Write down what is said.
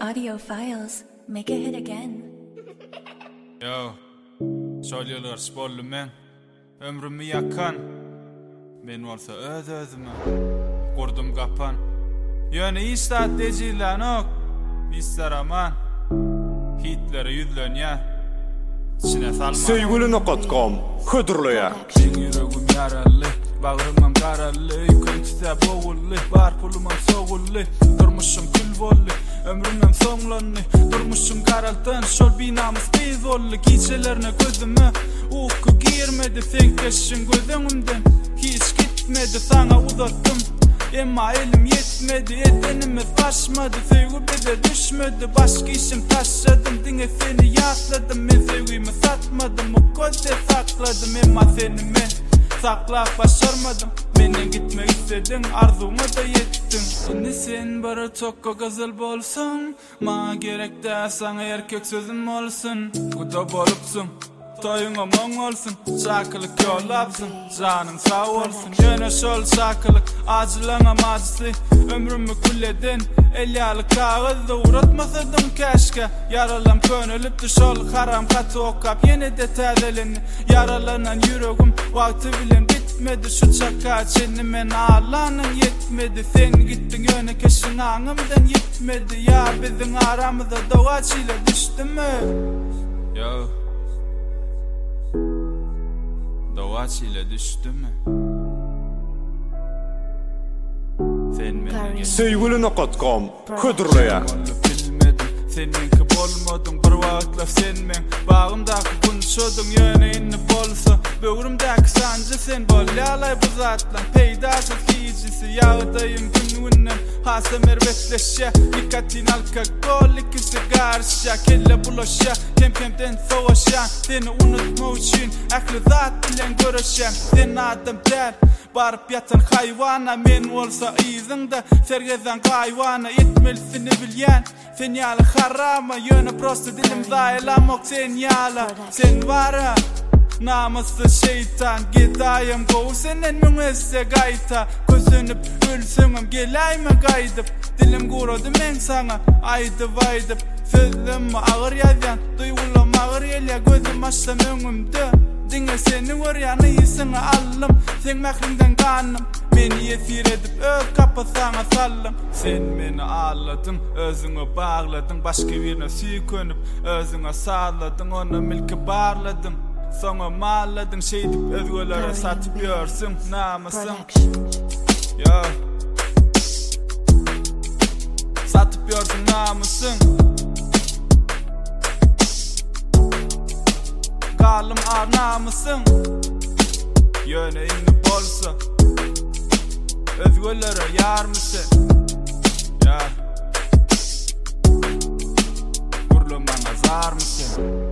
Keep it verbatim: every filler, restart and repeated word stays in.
Audio files. Make a hit again. Yo, söylüyorlar spoiler men. Ömrümü yakan. Men olsa öd özümü. Kurdum kapan. Yöne istat decilen ok. İster aman. Hitler'e yüzlön ya. İçine salma. Sevgili nokta.com Hıdırlıya. Ben yüreğim yaralı. Bağrımam karalı. Köytüde boğullu. Var pulumam soğullu. Durmuşum kül vollu. Ömrümem sonlanlı. Durmuşum karaltın. Şol binamız biz ollu. Gecelerine gözümü uyku girmedi. Senkleşin gözümden hiç gitmedi. Sana uzattım ama elim yetmedi. Edenimiz taşmadı. Sevgi bize düşmedi. Başka işim taşladım. Dine seni yasladım. Ben sevgimi satmadım. O koca sakladım ama seni ben saklap başarmadım. Menen gitmek istedin, arzuma da yettin. Şimdi sen bana çok güzel bolsun. Ma gerek de sana erkek sözüm olsun. Kuda bolupsun, toyuna mong olsun. Şakılık yollapsın, canın sağ olsun. Yöne şol şakılık, acılana mazisi. Ömrümü kulledin, elyalı kağızda uğratmasadım keşke. Yaralam könülüptü şol haram katı okap. Yine de tədəlini, yaralanan yüreğim vakti bilen bitmedi. Şu çaka çenimen ağlanın yetmedi. Sen gittin yöne keşin ağımdan yetmedi. Ya bizim aramıza doğaçıyla düştü mü? Yo, doğaçıyla düştü mü? Sen beni Sevgili nokta.com Hıdırlıya. Seninki bolmadın bir vakitler sen men. Bağımdaki kunşudun yöne inni bolsa. Böğrümdaki sancı sen bol. Yalay bu zatlan peydasız giyicisi. Yağdayım gün günden hasemer betleşe. Nikotin alkagol ikisi karşıya. Kelle bulaşa kem kemden soğuşan. Seni unutma için aklı zat bilen görüşen. Sen adam der barıp yatan hayvana. Men olsa izinde sergezen hayvana. Etmelisini bilyen sen yala harama. Yöne prosto dilim zaylamak sen yala. Sen vara namussuz şeytan. Gidayım gol senen müngesse gayta. Közünüp ölsünüm gelayma gaydıp. Dilim guradı men sana aydı vaydıp. Sözüm ağır yazan duygulam ağır yelya. Gözüm açsam önümde dinle seni var yanı iyisini allım. Sen mekrimden kanım beni yesir edip öz kapı sana sallım. Sen beni ağladın, özünü bağladın. Başka birine süykönüp özüne sağladın. Onu milki bağladın, sonra malladın. Şey dip özgölere satıp yorsın namusın. Yo, satıp yorsın namusın. Kalım ağır namusın. Yöne inni bolsa özgölere yar mısın? Ya, kurluman azar mısın?